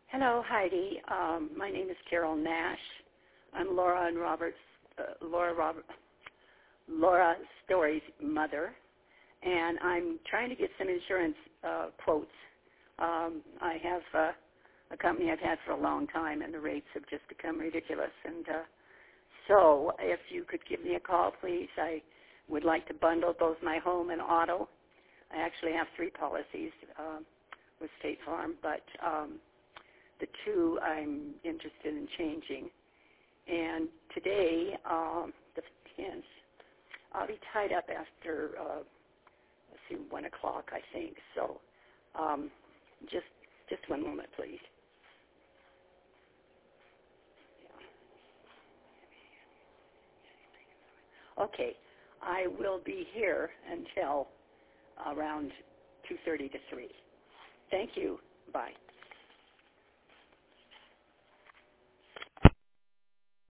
Hello, Heidi. My name is Carol Nash. I'm Laura and Laura Story's mother, and I'm trying to get some insurance quotes. I have a company I've had for a long time, and the rates have just become ridiculous. And so if you could give me a call, please. I would like to bundle both my home and auto. I actually have 3 policies with State Farm, but the 2 I'm interested in changing. And today, the 10th, I'll be tied up after, 1 o'clock, I think. So just one moment, please. Okay, I will be here until around 2:30 to 3. Thank you. Bye.